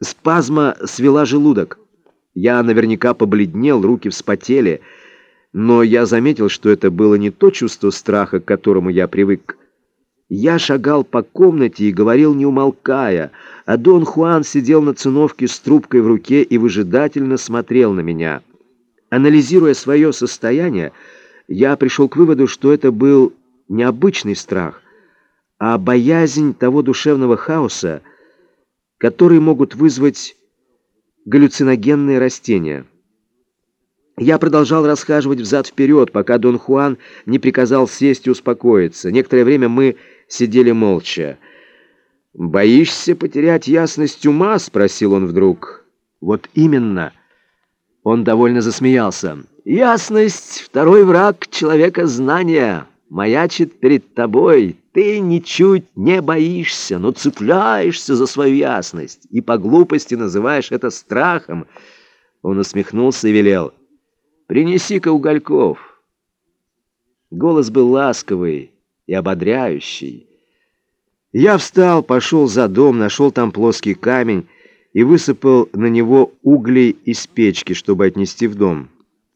Спазма свела желудок. Я наверняка побледнел, руки вспотели, но я заметил, что это было не то чувство страха, к которому я привык. Я шагал по комнате и говорил, не умолкая, а Дон Хуан сидел на циновке с трубкой в руке и выжидательно смотрел на меня. Анализируя свое состояние, я пришел к выводу, что это был не обычный страх, а боязнь того душевного хаоса, который могут вызвать галлюциногенные растения. Я продолжал расхаживать взад-вперед, пока Дон Хуан не приказал сесть и успокоиться. Некоторое время мы сидели молча. «Боишься потерять ясность ума?» — спросил он вдруг. «Вот именно». Он довольно засмеялся. «Ясность — второй враг человека знания. Маячит перед тобой. Ты ничуть не боишься, но цепляешься за свою ясность и по глупости называешь это страхом». Он усмехнулся и велел: «Принеси-ка угольков». Голос был ласковый и ободряющий. Я встал, пошел за дом, нашел там плоский камень и высыпал на него углей из печки, чтобы отнести в дом.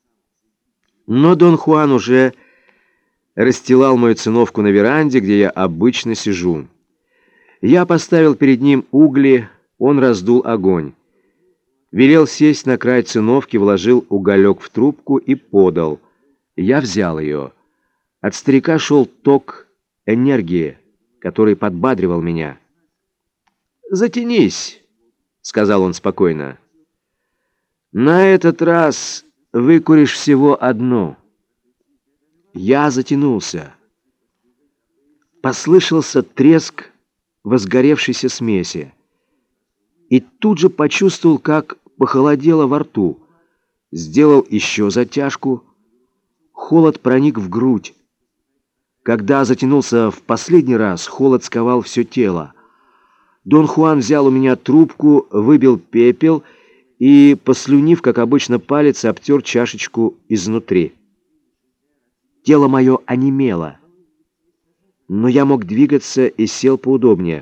Но Дон Хуан уже расстилал мою циновку на веранде, где я обычно сижу. Я поставил перед ним угли, он раздул огонь. Велел сесть на край циновки, вложил уголек в трубку и подал. Я взял ее. От старика шел ток энергии, который подбадривал меня. «Затянись», — сказал он спокойно. «На этот раз выкуришь всего одну». Я затянулся. Послышался треск возгоревшейся смеси. И тут же почувствовал, как похолодело во рту. Сделал еще затяжку. Холод проник в грудь. Когда затянулся в последний раз, холод сковал все тело. Дон Хуан взял у меня трубку, выбил пепел и, послюнив, как обычно, палец, обтер чашечку изнутри. Тело мое онемело, но я мог двигаться и сел поудобнее.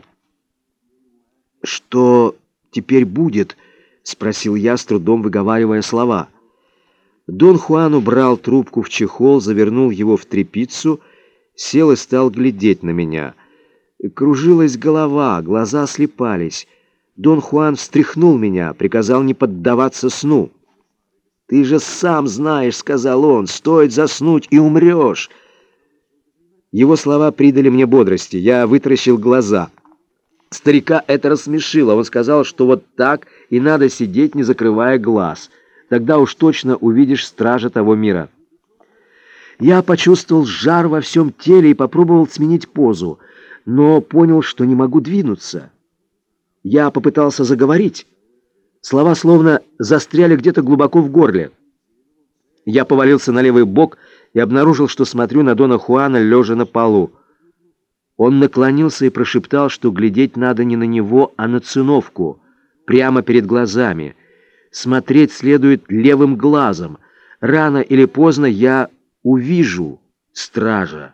«Что теперь будет?» — спросил я, с трудом выговаривая слова. Дон Хуан убрал трубку в чехол, завернул его в тряпицу, сел и стал глядеть на меня. Кружилась голова, глаза слепались. Дон Хуан встряхнул меня, приказал не поддаваться сну. «Ты же сам знаешь, — сказал он, — стоит заснуть и умрешь». Его слова придали мне бодрости. Я вытаращил глаза. Старика это рассмешило. Он сказал, что вот так и надо сидеть, не закрывая глаз. Тогда уж точно увидишь стража того мира. Я почувствовал жар во всем теле и попробовал сменить позу, но понял, что не могу двинуться. Я попытался заговорить. Слова словно застряли где-то глубоко в горле. Я повалился на левый бок и обнаружил, что смотрю на Дона Хуана, лежа на полу. Он наклонился и прошептал, что глядеть надо не на него, а на циновку, прямо перед глазами. Смотреть следует левым глазом. Рано или поздно я увижу стража.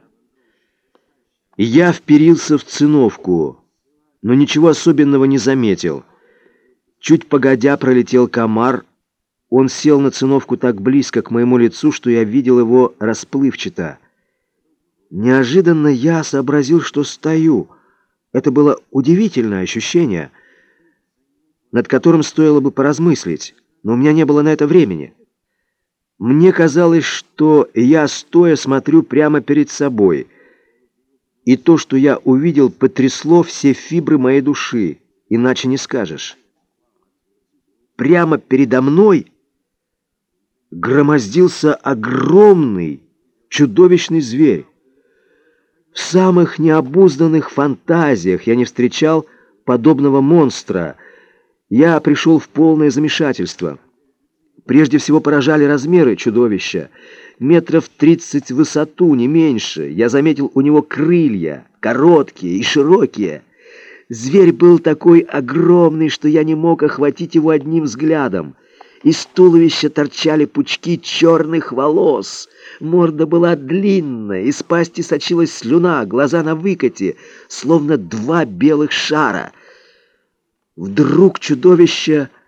Я вперился в циновку, но ничего особенного не заметил. Чуть погодя пролетел комар. Он сел на циновку так близко к моему лицу, что я видел его расплывчато. Неожиданно я сообразил, что стою. Это было удивительное ощущение, над которым стоило бы поразмыслить, но у меня не было на это времени. Мне казалось, что я стоя смотрю прямо перед собой, и то, что я увидел, потрясло все фибры моей души, иначе не скажешь. Прямо передо мной громоздился огромный, чудовищный зверь. В самых необузданных фантазиях я не встречал подобного монстра. Я пришел в полное замешательство. Прежде всего поражали размеры чудовища. Метров 30 в высоту, не меньше. Я заметил у него крылья, короткие и широкие. Зверь был такой огромный, что я не мог охватить его одним взглядом. Из туловища торчали пучки черных волос. Морда была длинная, из пасти сочилась слюна, глаза на выкате, словно два белых шара. Вдруг чудовище